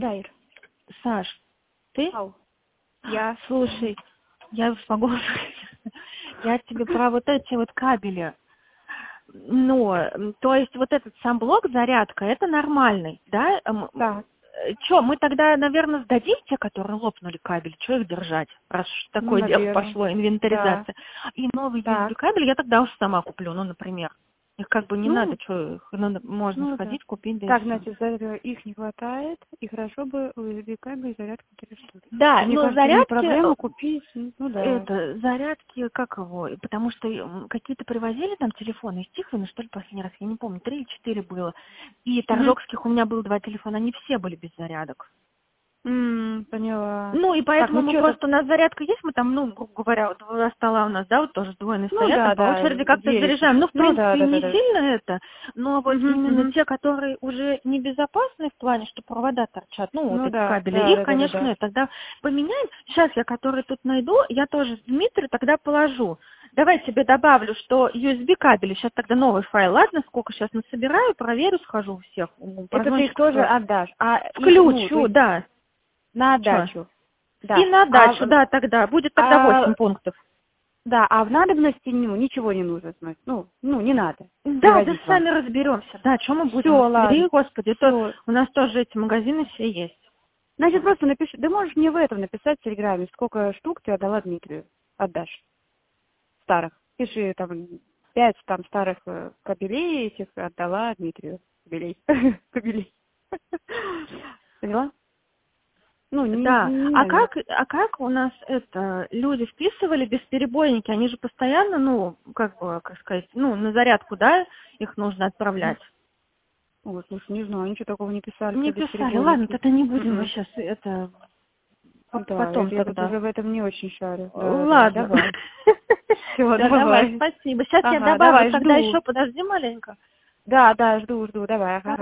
Да, Ир. Саш, ты? Ау. Я. Слушай, я смогу... Я тебе про вот эти вот кабели. Ну, то есть вот этот сам блок зарядка, это нормальный, да? Да. Чё, мы тогда, наверное, сдадим те, которые лопнули кабель? Чё их держать, раз уж Ну, такое дело наверное. пошло, инвентаризация. И новый Так. USB-кабель я тогда уже сама куплю, ну, например. Их как бы не Ну, надо, что их надо, можно ну да. сходить, купить, да и Так, все. значит, их не хватает, и хорошо бы USB кабель и зарядку 3 штуки. Да, Мне но кажется, не зарядки, проблема купить, ну да. это, зарядки, как его, потому что какие-то привозили там телефоны из Тихвина, что ли, последний раз, я не помню, 3 или 4 было. И Угу. торжокских у меня было 2 телефона, они все были без зарядок. Поняла. Ну, и Так, поэтому ну мы что-то... просто, у нас зарядка есть, мы там, ну, грубо говоря, вот 2 стола у нас, да, вот тоже сдвоенные Ну стоят, там да, по да, очереди как-то 9. заряжаем. Ну, в Ну да, принципе, да, да, не да. сильно это, но вот Угу, именно угу. те, которые уже небезопасны в плане, что провода торчат, ну, вот Ну эти да, кабели, да, их, да, да, да, конечно, да. тогда поменяем. Сейчас я, который тут найду, я тоже Дмитрию тогда положу. Давай тебе добавлю, что USB кабели, сейчас тогда новый файл, ладно, сколько сейчас насобираю, проверю, схожу у всех, Это ты их позвончик тоже спрошу. отдашь, а их, ну, то Включу, есть да. на Чё? отдачу. И Да. на дачу, да, тогда. Будет тогда 8 пунктов. Да, а в надобности ничего не нужно знать. Ну, не надо Да, да, привозить вам. сами разберемся. Да, что мы Все, будем? ладно. Разбери, Господи, это Все. у нас тоже эти магазины все есть. Значит, просто напиши. Да можешь мне в этом написать в Телеграме, сколько штук ты отдала Дмитрию. Отдашь. Старых. Пиши там 5 там старых кабелей этих отдала Дмитрию. Кабелей. Кабелей. Поняла? Ну, Да, не а надо. как у нас это, люди вписывали бесперебойники, они же постоянно, ну, как бы, как сказать, ну, на зарядку, да, их нужно отправлять. Вот, слушай, не знаю, ничего такого не писали Не про писали, ладно, бесперебойники. тогда не будем мы Мгм. сейчас это, Да, потом я тут тогда. уже в этом не очень шарю. Да, да, Ладно. давай. Все, Все, давай, давай. спасибо. Сейчас я Ага, добавлю давай, тогда жду. еще, подожди маленько. Да, жду, давай, ага.